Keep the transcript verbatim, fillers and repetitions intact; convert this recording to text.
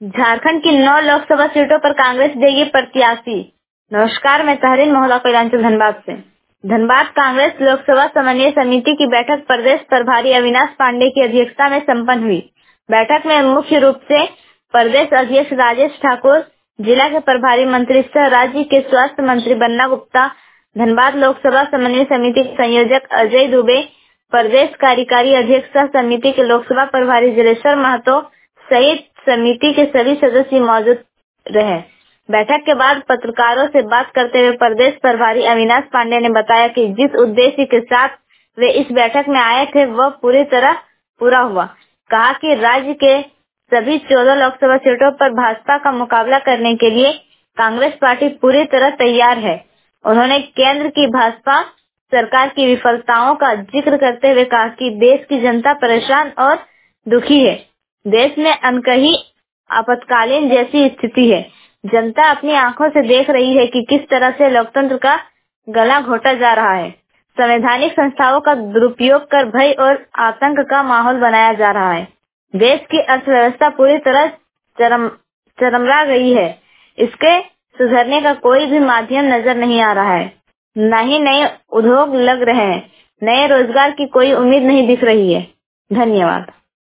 झारखंड की नौ लोकसभा सीटों पर कांग्रेस देगी प्रत्याशी। नमस्कार, मैं तहरीन मोहल्ला कल्याणचल धनबाद से। धनबाद कांग्रेस लोकसभा समन्वय समिति की बैठक प्रदेश प्रभारी अविनाश पांडे की अध्यक्षता में संपन्न हुई। बैठक में मुख्य रूप से प्रदेश अध्यक्ष राजेश ठाकुर, जिला के प्रभारी मंत्री सह राज्य के स्वास्थ्य मंत्री बन्ना गुप्ता, धनबाद लोकसभा समन्वय समिति के संयोजक अजय दुबे, प्रदेश कार्यकारी अध्यक्ष सह समिति के लोकसभा प्रभारी जलेश्वर महतो सहित समिति के सभी सदस्य मौजूद रहे। बैठक के बाद पत्रकारों से बात करते हुए प्रदेश प्रभारी अविनाश पांडे ने बताया कि जिस उद्देश्य के साथ वे इस बैठक में आए थे वह पूरी तरह पूरा हुआ। कहा कि राज्य के सभी चौदह लोकसभा सीटों पर भाजपा का मुकाबला करने के लिए कांग्रेस पार्टी पूरी तरह तैयार है। उन्होंने केंद्र की भाजपा सरकार की विफलताओं का जिक्र करते हुए कहा कि देश की जनता परेशान और दुखी है। देश में अनकही आपातकालीन जैसी स्थिति है। जनता अपनी आंखों से देख रही है कि किस तरह से लोकतंत्र का गला घोटा जा रहा है। संवैधानिक संस्थाओं का दुरुपयोग कर भय और आतंक का माहौल बनाया जा रहा है। देश की अर्थव्यवस्था पूरी तरह चरम चरमरा गई है। इसके सुधरने का कोई भी माध्यम नजर नहीं आ रहा है। न ही नए उद्योग लग रहे हैं। नए रोजगार की कोई उम्मीद नहीं दिख रही है। धन्यवाद।